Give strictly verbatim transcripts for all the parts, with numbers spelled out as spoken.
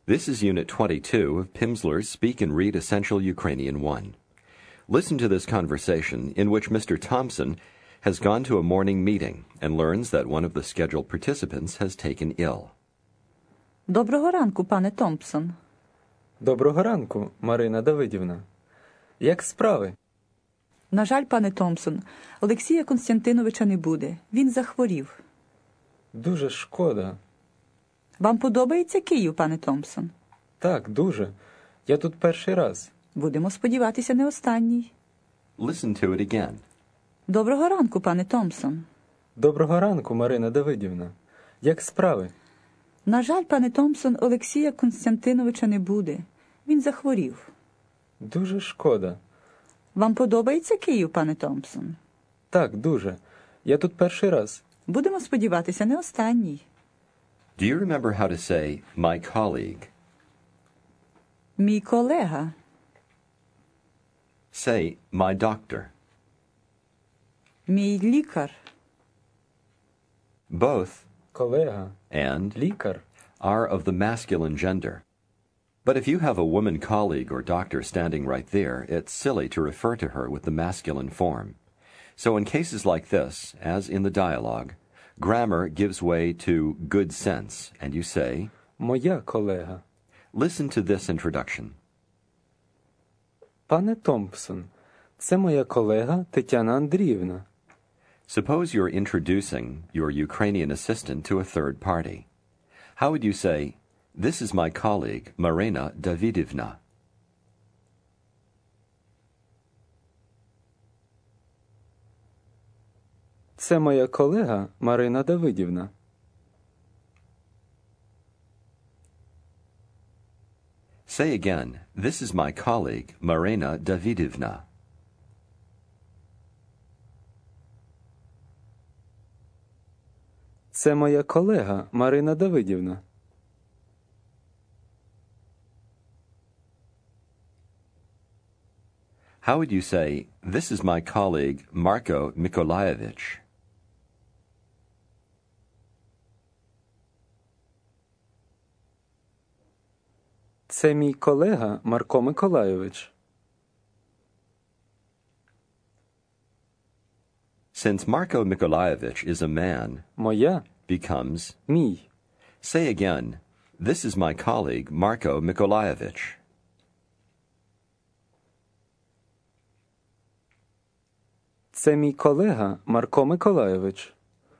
This is Unit twenty-two of Pimsleur's Speak and Read Essential Ukrainian one. Listen to this conversation in which Mister Thompson has gone to a morning meeting and learns that one of the scheduled participants has taken ill. Доброго ранку, пане Томпсон. Доброго ранку, Марина Давидівна. Як справи? На жаль, пане Томпсон, Олексія Константиновича не буде. Він захворів. Дуже шкода. Вам подобається Київ, пане Томпсон? Так, дуже. Я тут перший раз. Будемо сподіватися, не останній. Listen to it again. Доброго ранку, пане Томпсон. Доброго ранку, Марина Давидівна. Як справи? На жаль, пане Томпсон, Олексія Константиновича не буде. Він захворів. Дуже шкода. Вам подобається Київ, пане Томпсон? Так, дуже. Я тут перший раз. Будемо сподіватися, не останній. Do you remember how to say, my colleague? Мій колега. Say, my doctor. Мій лікар. Both Колега. and Лікар. are of the masculine gender. But if you have a woman colleague or doctor standing right there, it's silly to refer to her with the masculine form. So in cases like this, as in the dialogue, grammar gives way to good sense, and you say, Моя колега. listen to this introduction. Пане Томпсон, це моя колега Тетяна Андріївна. Suppose you're introducing your Ukrainian assistant to a third party. How would you say, this is my colleague, Marina Davidivna? Це моя колега Марина Давидівна. Say again, this is my colleague, Marina Davidivna. Це моя колега Марина Давидівна. How would you say, this is my colleague, Marko Mikolayevich? Це мій колега Марко Миколайович. Since Marko Mikolayevich is a man, Моя, becomes, мій. say again, this is my colleague, Marko Mikolayevich. Це мій колега Марко Миколайович.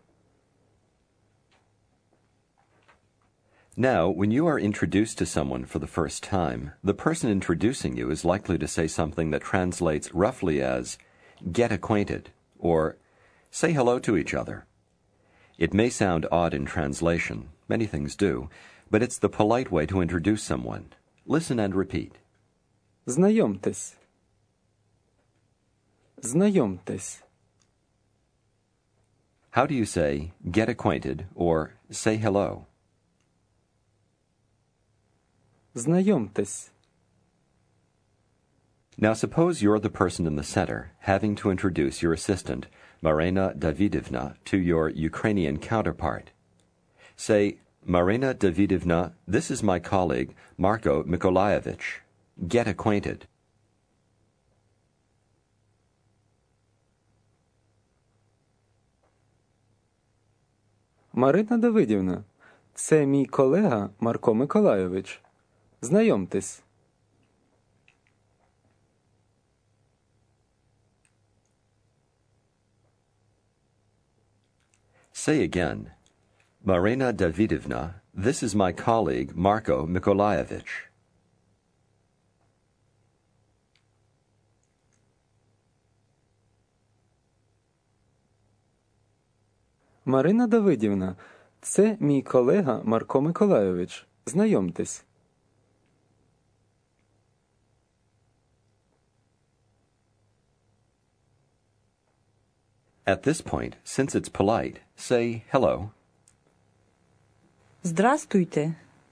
Now, when you are introduced to someone for the first time, the person introducing you is likely to say something that translates roughly as, get acquainted, or say hello to each other. It may sound odd in translation, many things do, but it's the polite way to introduce someone. Listen and repeat. Знайомтесь. Знайомтесь. How do you say, get acquainted, or say hello? Знайомтесь. Now suppose you're the person in the center, having to introduce your assistant, Marina Davidivna, to your Ukrainian counterpart. Say, Marina Davidivna, this is my colleague, Marko Mikolayevich. Get acquainted. Марина Давидівна, це мій колега Марко Миколайович. Знайомтесь. Say again, Marina Davidivna, this is my colleague, Marko Mikolayevich. Марина Давидівна, це мій колега Марко Миколайович. Знайомтесь. At this point, since it's polite, say hello. Здрастуйте.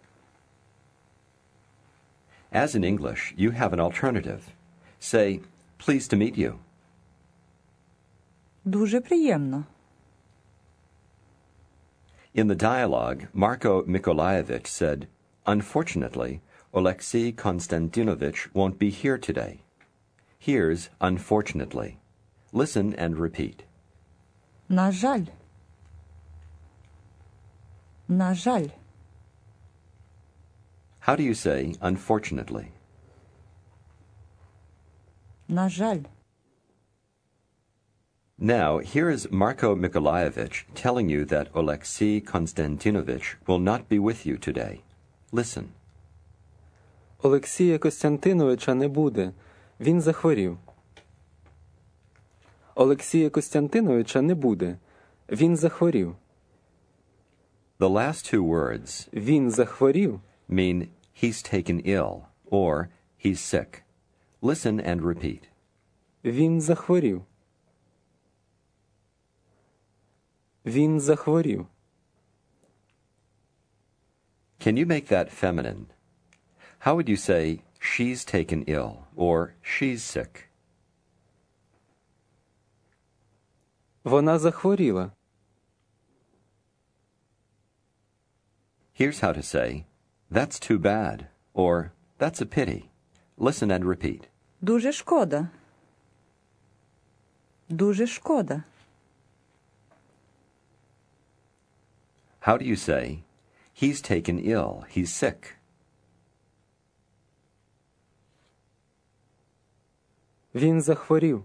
As in English, you have an alternative. Say, pleased to meet you. Дуже приємно. In the dialogue, Marko Mikolayevich said, Unfortunately, Oleksiy Konstantinovich won't be here today. Here's unfortunately. Listen and repeat. На жаль. На жаль. How do you say unfortunately? На жаль. Now, here is Marko Mikolaevich telling you that Oleksiy Konstantinovich will not be with you today. Listen. Олексія Костянтиновича не буде. Він захворів. Олексія Костянтиновича не буде. Він захворів. The last two words Він захворів mean he's taken ill or he's sick. Listen and repeat. Він захворів. Він захворів. Can you make that feminine? How would you say she's taken ill or she's sick? Вона захворіла. Here's how to say, that's too bad, or that's a pity. Listen and repeat. Дуже шкода. Дуже шкода. How do you say, he's taken ill, he's sick? Він захворів.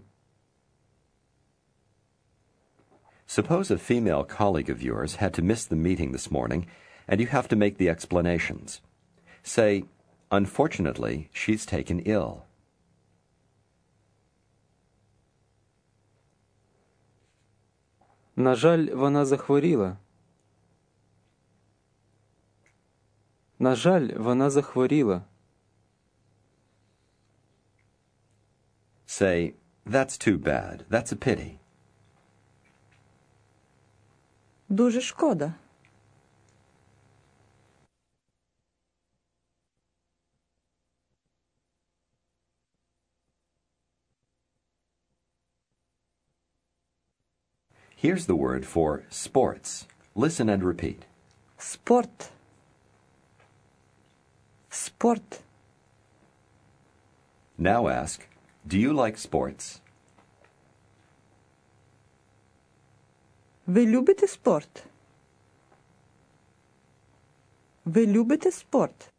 Suppose a female colleague of yours had to miss the meeting this morning, and you have to make the explanations. Say, unfortunately, she's taken ill. На жаль, вона захворіла. На жаль, вона захворіла. Say, that's too bad, that's a pity. Дуже шкода. Here's the word for sports. Listen and repeat. Спорт. Спорт. Now ask, do you like sports? Ви любите спорт? Ви любите спорт?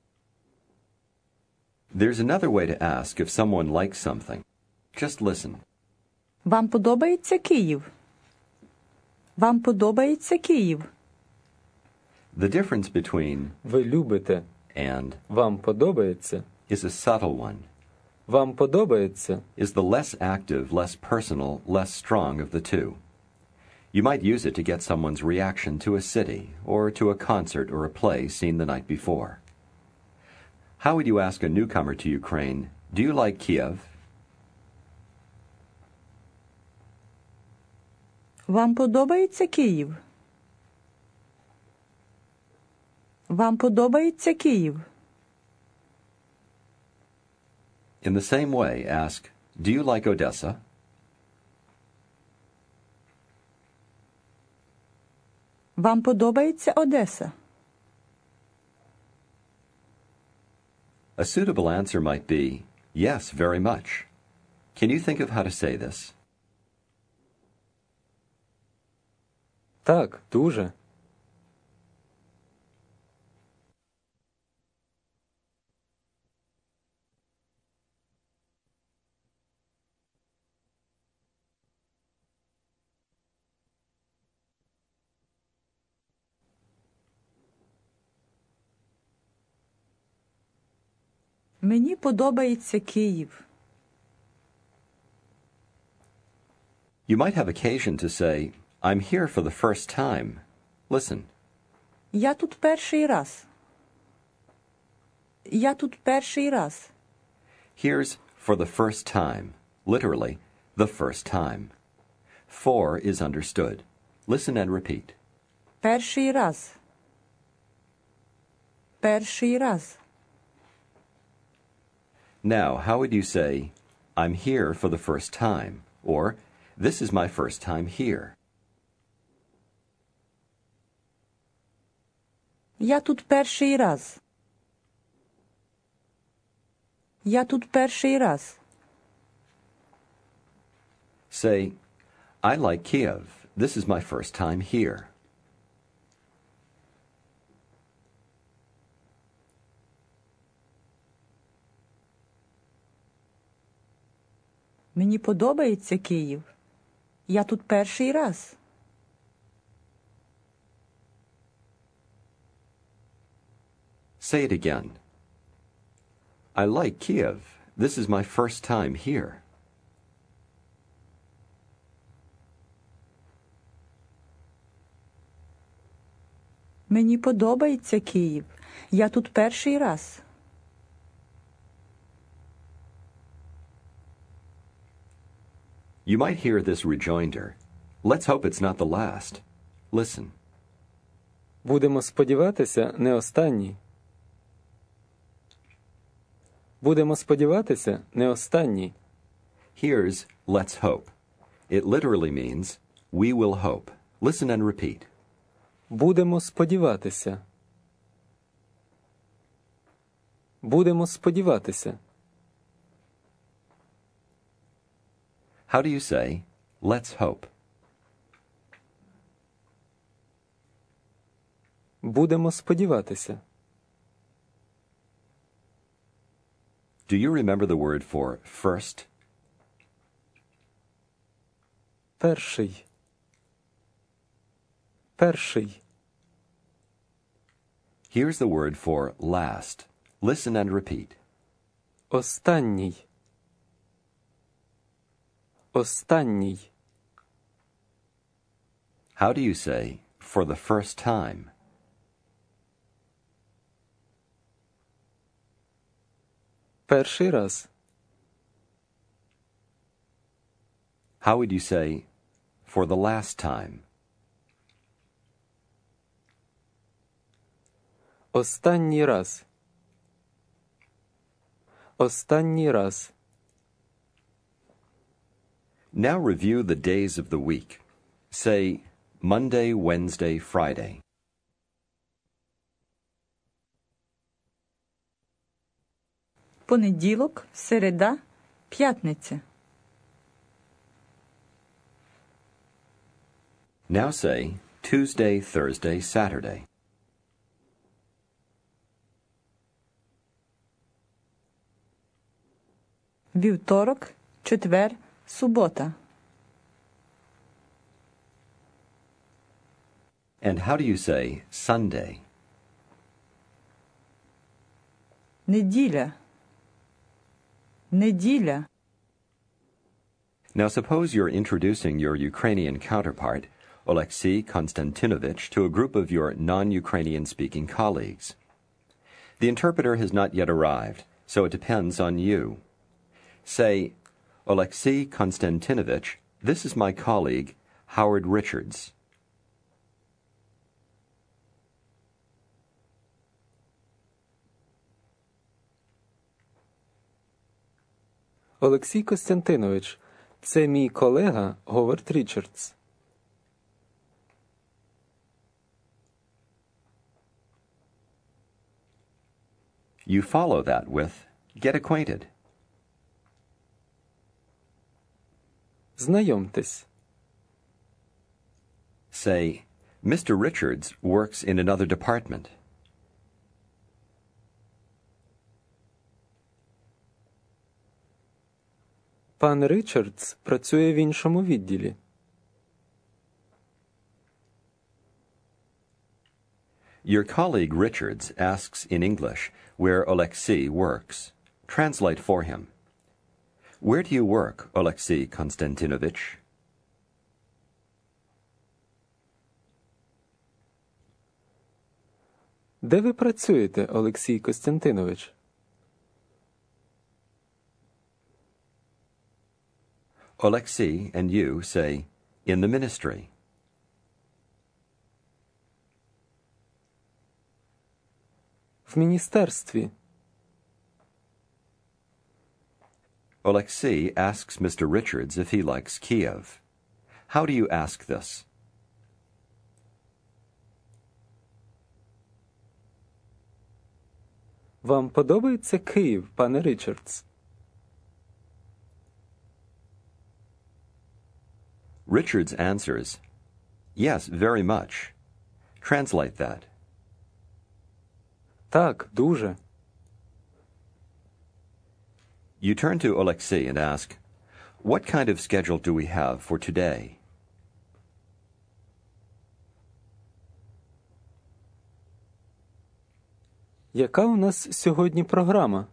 There's another way to ask if someone likes something. Just listen. Вам подобається Київ? Вам подобається Київ? The difference between Ви любите. and Вам подобається. is a subtle one. Вам подобається. Is the less active, less personal, less strong of the two. You might use it to get someone's reaction to a city, or to a concert or a play seen the night before. How would you ask a newcomer to Ukraine, do you like Kiev? Вам подобається Київ? Вам подобається Київ? In the same way, ask, do you like Odessa? Вам подобається Одеса? A suitable answer might be, yes, very much. Can you think of how to say this? Так, дуже. Мені подобається Київ. You might have occasion to say, I'm here for the first time. Listen. Я тут перший раз. Я тут перший раз. Here's for the first time. Literally, the first time. For is understood. Listen and repeat. Перший раз. Перший раз. Now, how would you say, I'm here for the first time, or this is my first time here? Я тут перший раз. Я тут перший раз. Say, I like Kiev. This is my first time here. Мені подобається Київ. Я тут перший раз. Say it again. I like Kiev. This is my first time here. Мені подобається Київ. Я тут перший раз. You might hear this rejoinder. Let's hope it's not the last. Listen. Будемо сподіватися, не останній. Будемо сподіватися, не останній. Here's let's hope. It literally means we will hope. Listen and repeat. Будемо сподіватися. Будемо сподіватися. How do you say, let's hope? Будемо сподіватися. Do you remember the word for first? Перший. Перший. Here's the word for last. Listen and repeat. Останній. Останній. How do you say, for the first time? Перший раз. How would you say, for the last time? Останній раз. Останній раз. Now review the days of the week. Say, Monday, Wednesday, Friday. Понеділок, середа, п'ятниця. Now say, Tuesday, Thursday, Saturday. Вівторок, четвер, субота. And how do you say Sunday? Неділя. Неділя. Now suppose you're introducing your Ukrainian counterpart, Oleksiy Konstantinovich, to a group of your non-Ukrainian speaking colleagues. The interpreter has not yet arrived, so it depends on you. Say, Oleksiy Konstantinovich, this is my colleague, Howard Richards. Олексій Костянтинович, це мій колега Говард Річардс. You follow that with, get acquainted. Знайомтесь. Say, Mister Richards works in another department. Пан Річардс працює в іншому відділі. Your colleague Richards asks in English where Oleksiy works. Translate for him. Where do you work, Oleksiy Konstantinovich? Де ви працюєте, Олексій Костянтинович? Oleksiy and you say, in the ministry. В міністерстві. Oleksiy asks Mister Richards if he likes Kiev. How do you ask this? Вам подобається Київ, пане Річардс? Richards answers, "Yes, very much." Translate that. Так, дуже. You turn to Alexei and ask, "What kind of schedule do we have for today?" Яка у нас сьогодні програма?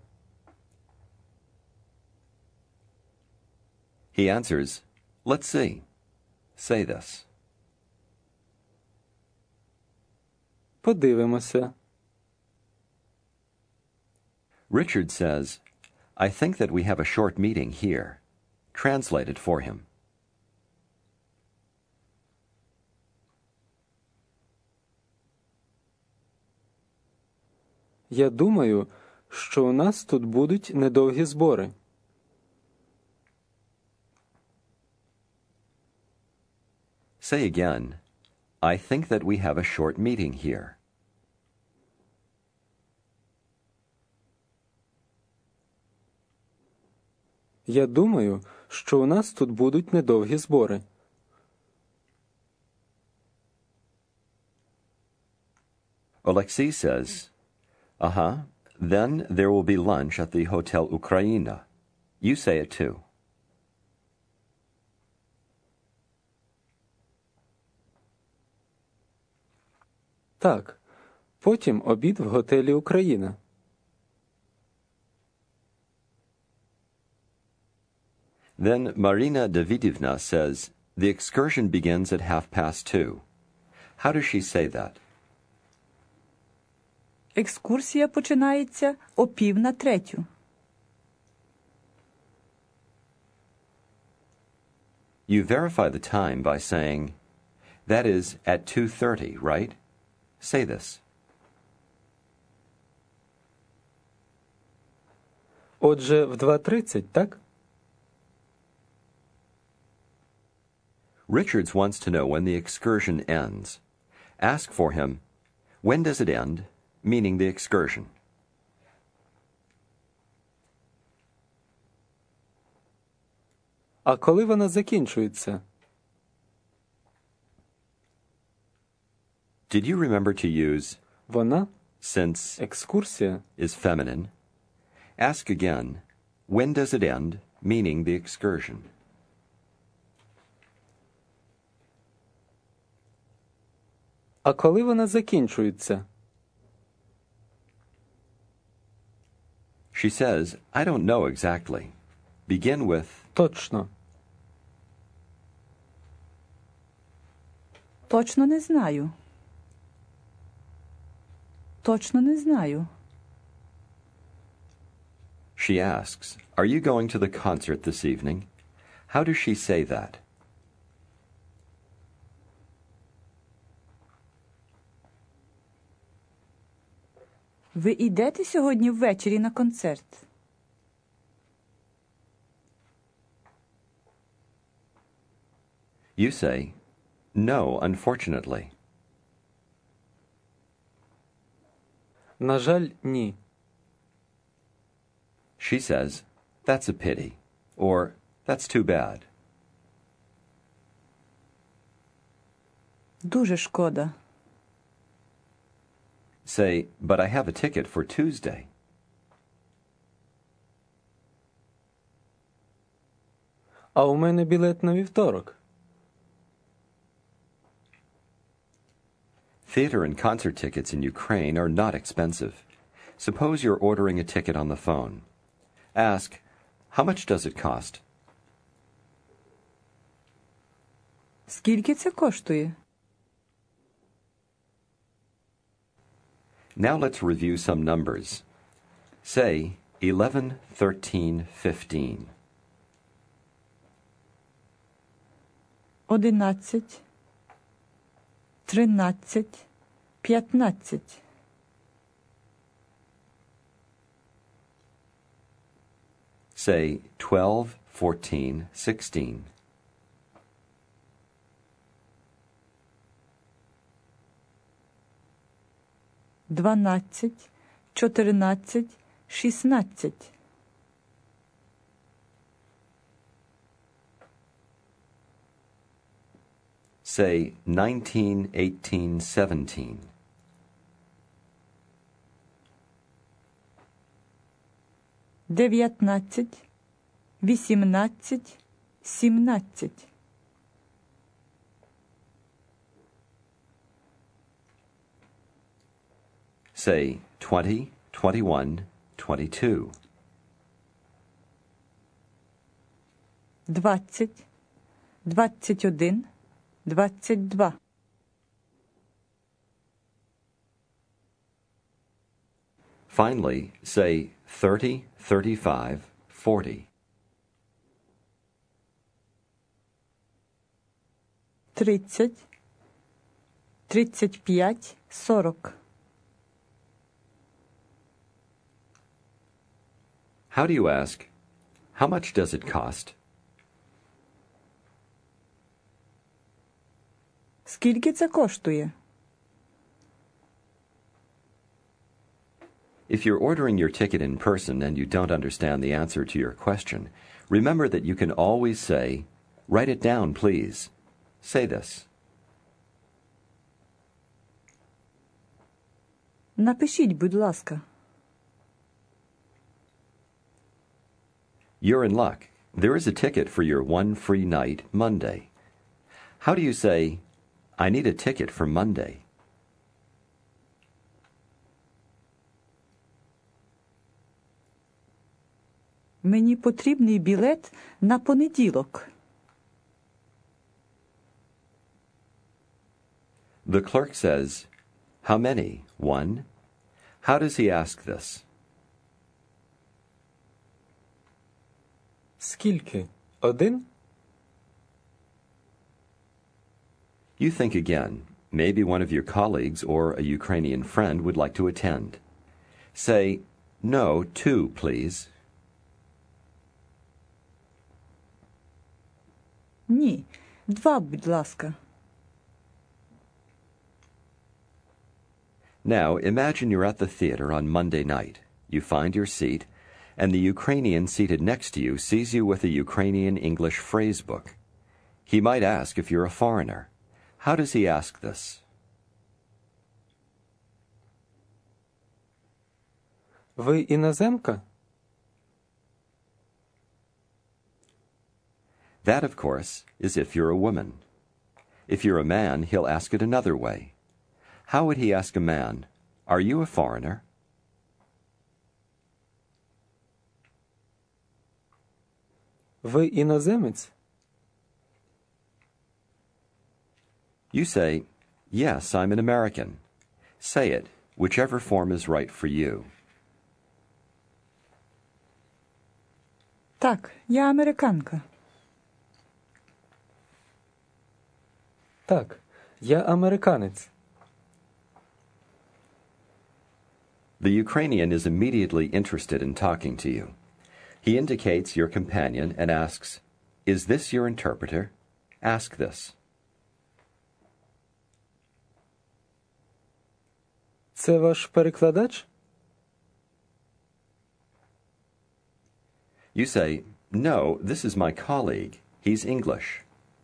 He answers, "Let's see." Say this. Подивимося. Richard says, "I think that we have a short meeting here." Translate it for him. Я думаю, що у нас тут будуть недовгі збори. Say again, "I think that we have a short meeting here." Я думаю, що у нас тут будуть недовгі збори. Alexei says, "Uh-huh. Then there will be lunch at the Hotel Ukraina." You say it too. Так. Потім обід в готелі «Україна». Then Marina Davidovna says, "The excursion begins at half past two." How does she say that? Екскурсія починається о пів на третю. You verify the time by saying, "That is at two thirty, right?" Say this. Отже, в два тридцять, так? Richards wants to know when the excursion ends. Ask for him, "When does it end?" meaning the excursion. А коли вона закінчується? Did you remember to use Вона, since екскурсія, is feminine? Ask again, "When does it end?" meaning the excursion. А коли вона закінчується? She says, "I don't know exactly." Begin with, Точно. Точно не знаю. Точно не знаю. she asks, "Are you going to the concert this evening?" How does she say that? Ви йдете сьогодні ввечері на концерт? You say, "No, unfortunately." На жаль, ні. She says, "That's a pity," or "That's too bad." Дуже шкода. Say, "But I have a ticket for Tuesday." А у мене білет на вівторок. Theater and concert tickets in Ukraine are not expensive. Suppose you're ordering a ticket on the phone. Ask, "How much does it cost?" Скільки це коштує? Now let's review some numbers. Say, eleven, thirteen, fifteen. Одинадцять, тринадцять, п'ятнадцять. Say, twelve, fourteen, sixteen. Дванадцять, чотирнадцять, шістнадцять. Say nineteen, eighteen, seventeen. дев'ятнадцять, вісімнадцять, сімнадцять. Say twenty, twenty-one, twenty-two. двадцять, двадцять один, двадцять два. Finally, say thirty, thirty-five, forty. тридцять, тридцять п'ять, сорок. How do you ask, how much does it cost? Скільки це коштує? If you're ordering your ticket in person and you don't understand the answer to your question, remember that you can always say, "Write it down, please." Say this. Напишіть, будь ласка. You're in luck. There is a ticket for your one free night Monday. How do you say, "I need a ticket for Monday"? Мені потрібний білет на понеділок. The clerk says, "How many? One?" How does he ask this? Скільки? Один? You think again. Maybe one of your colleagues or a Ukrainian friend would like to attend. Say, "No, two, please." Ні, два, будь ласка. Now, imagine you're at the theater on Monday night. You find your seat, and the Ukrainian seated next to you sees you with a Ukrainian English phrase book. He might ask if you're a foreigner. How does he ask this? Ви іноземка? That, of course, is if you're a woman. If you're a man, he'll ask it another way. How would he ask a man, "Are you a foreigner?" Ви іноземець? You say, "Yes, I'm an American." Say it, whichever form is right for you. Так, я американка. Так, я американець. The Ukrainian is immediately interested in talking to you. He indicates your companion and asks, "Is this your interpreter? Ask this." Це ваш перекладач? You say, "No, this is my colleague. He's English."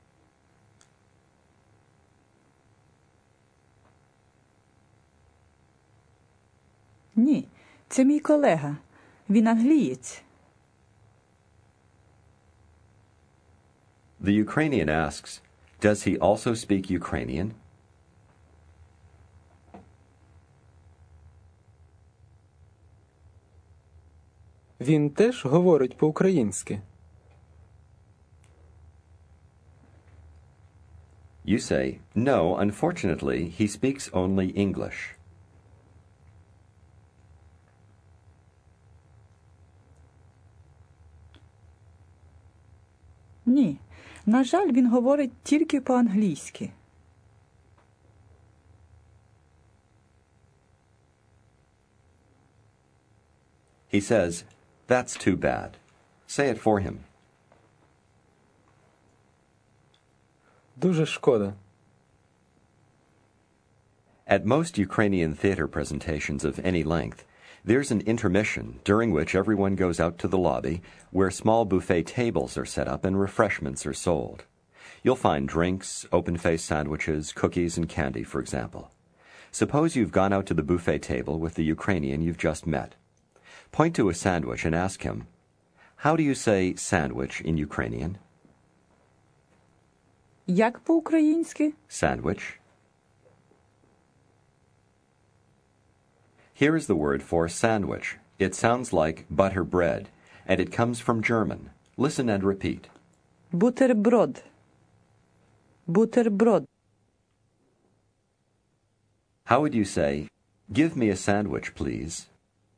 Ні, це мій колега. Він англієць. The Ukrainian asks, "Does he also speak Ukrainian?" Він теж говорить по-українськи. You say, "No, unfortunately, he speaks only English." Ні, на жаль, він говорить тільки по-англійськи. He says, "That's too bad." Say it for him. Дуже шкода. At most Ukrainian theater presentations of any length, There's an intermission, during which everyone goes out to the lobby, where small buffet tables are set up and refreshments are sold. You'll find drinks, open-faced sandwiches, cookies, and candy, for example. Suppose you've gone out to the buffet table with the Ukrainian you've just met. Point to a sandwich and ask him, how do you say sandwich in Ukrainian? Як по-українськи? Sandwich. Here is the word for sandwich. It sounds like butter bread, and it comes from German. Listen and repeat. Бутерброд. Бутерброд. How would you say, give me a sandwich, please?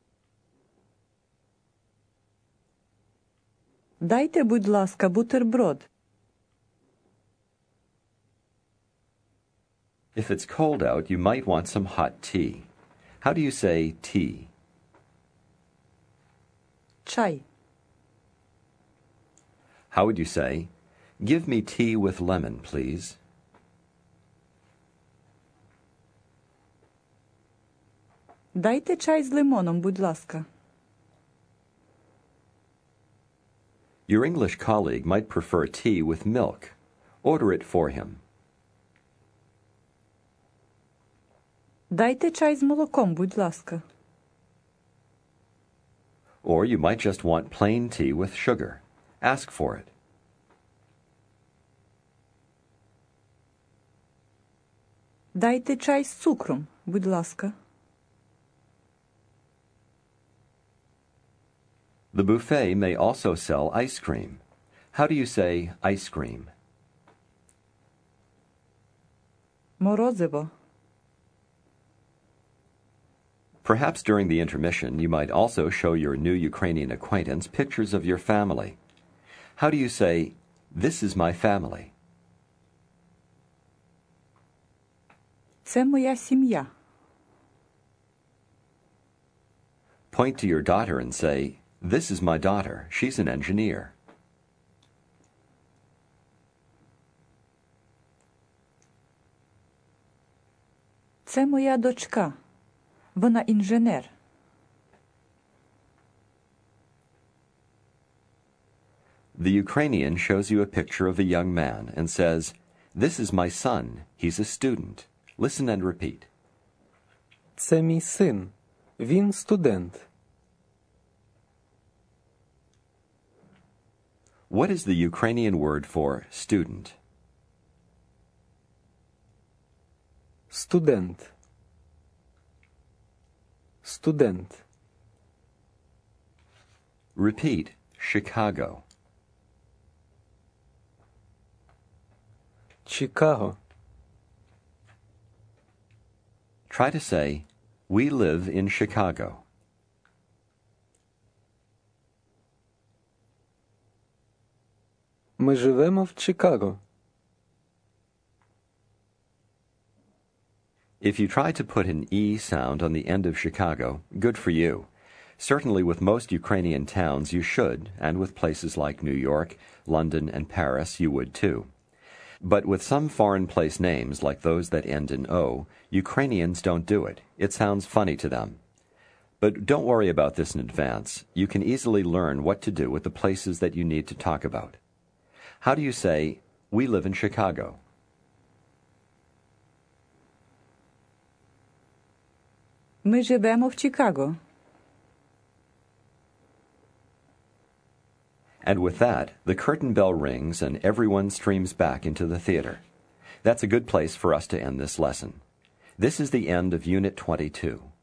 Дайте, будь ласка, бутерброд. If it's cold out, you might want some hot tea. How do you say tea? Чай. How would you say, give me tea with lemon, please? Дайте чай з лимоном, будь ласка. Your English colleague might prefer tea with milk. Order it for him. Дайте чай з молоком, будь ласка. Or you might just want plain tea with sugar. Ask for it. Дайте чай з цукром, будь ласка. The buffet may also sell ice cream. How do you say ice cream? Морозиво. Perhaps during the intermission, you might also show your new Ukrainian acquaintance pictures of your family. How do you say, this is my family? Це моя сім'я. Point to your daughter and say, this is my daughter. She's an engineer. Це моя дочка. Вона інженер. The Ukrainian shows you a picture of a young man and says, this is my son. He's a student. Listen and repeat. Це мій син. Він студент. What is the Ukrainian word for student? Студент. Студент. Repeat, Chicago. Чикаго. Try to say, we live in Chicago. Ми живемо в Чикаго. If you try to put an E sound on the end of Chicago, good for you. Certainly with most Ukrainian towns you should, and with places like New York, London, and Paris you would too. But with some foreign place names like those that end in O, Ukrainians don't do it. It sounds funny to them. But don't worry about this in advance. You can easily learn what to do with the places that you need to talk about. How do you say, we live in Chicago? Ми живемо в Чикаго. And with that, the curtain bell rings and everyone streams back into the theater. That's a good place for us to end this lesson. This is the end of Unit twenty-two.